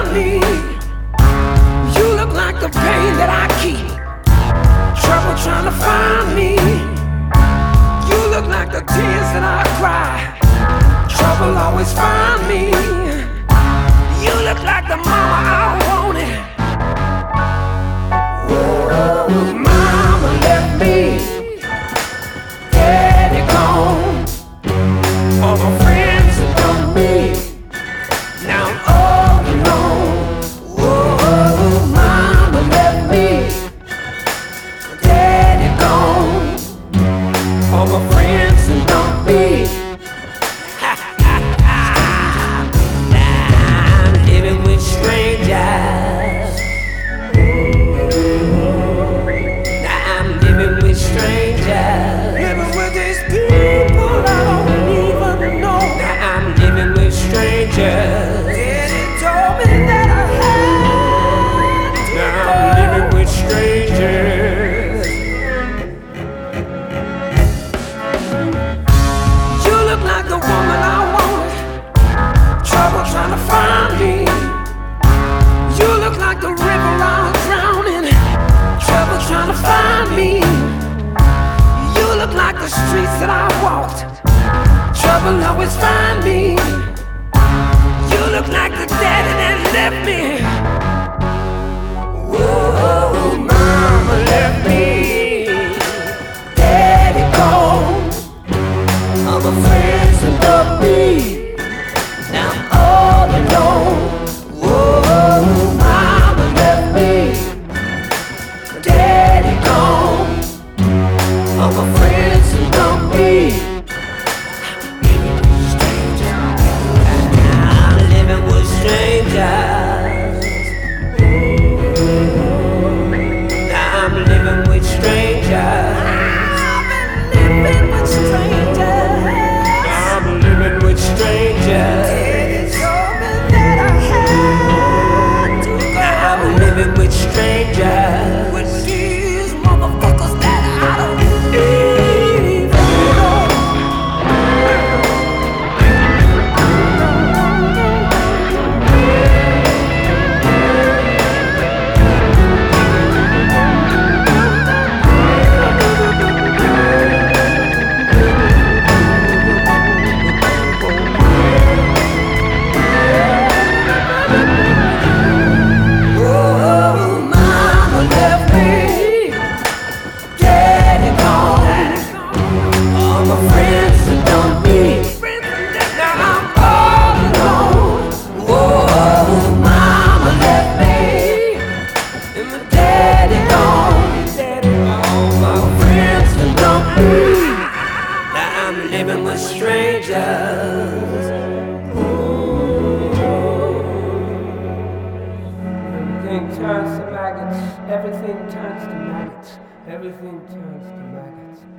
find me. You look like the pain that I keep. Trouble trying to find me. You look like the tears that I cry. Trouble always find me. You look like the mama I wanted. Ooh, mama left me. Daddy gone. All my friends are done me. Now I'm all alone. Ooh, mama left me. Daddy gone. All my friends are done me. I'm living with strangers. Now I'm living with strangers. Living with these people I don't even know. Now I'm living with strangers. Daddy told me that I had to go. Now I'm living with strangers. You look like the woman I wanted. Trouble trying to find me. You look like the river I'm drowning. Trouble trying to find me. You look like the streets that I walked. Trouble always find me. You look like the daddy that left me. Whoa, mama left me. Daddy gone. All my friends are love me. Now I'm all alone. Whoa, mama left me. Daddy gone. All my friends are love me. I'm living with strangers. Now I'm living with strangers. I've been living with strangers. Now I'm living with strangers. It told me that I had to go. Now I'm living with strangers. With these motherfuckers that I don't even know. Oh, mama left me. Daddy gone. All my friends have done me. Now I'm all alone. Whoa, mama left me. And my daddy gone. All my friends have done me. Now I'm living with strangers. Everything turns to maggots. Everything turns to maggots. Everything turns to maggots.